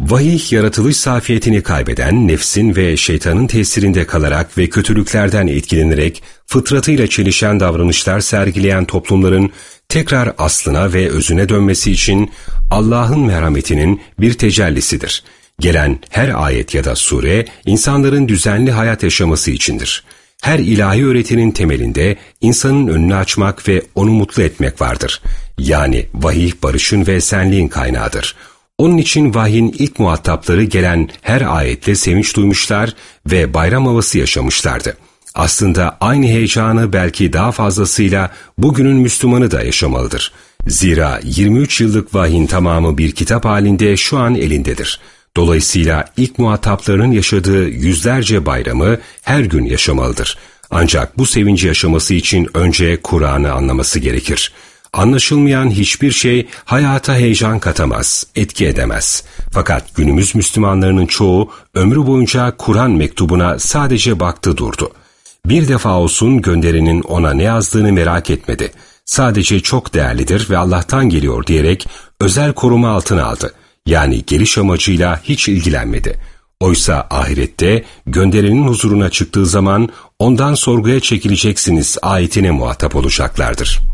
Vahiy, yaratılış safiyetini kaybeden, nefsin ve şeytanın tesirinde kalarak ve kötülüklerden etkilenerek fıtratıyla çelişen davranışlar sergileyen toplumların tekrar aslına ve özüne dönmesi için Allah'ın merhametinin bir tecellisidir. Gelen her ayet ya da sure, insanların düzenli hayat yaşaması içindir. Her ilahi öğretinin temelinde insanın önünü açmak ve onu mutlu etmek vardır. Yani vahiy barışın ve esenliğin kaynağıdır. Onun için vahyin ilk muhatapları gelen her ayetle sevinç duymuşlar ve bayram havası yaşamışlardı. Aslında aynı heyecanı belki daha fazlasıyla bugünün Müslümanı da yaşamalıdır. Zira 23 yıllık vahyin tamamı bir kitap halinde şu an elindedir. Dolayısıyla ilk muhataplarının yaşadığı yüzlerce bayramı her gün yaşamalıdır. Ancak bu sevinci yaşaması için önce Kur'an'ı anlaması gerekir. Anlaşılmayan hiçbir şey hayata heyecan katamaz, etki edemez. Fakat günümüz Müslümanlarının çoğu ömrü boyunca Kur'an mektubuna sadece baktı durdu. Bir defa olsun gönderinin ona ne yazdığını merak etmedi. Sadece çok değerlidir ve Allah'tan geliyor diyerek özel koruma altına aldı. Yani geliş amacıyla hiç ilgilenmedi. Oysa ahirette gönderenin huzuruna çıktığı zaman ondan sorguya çekileceksiniz ayetine muhatap olacaklardır.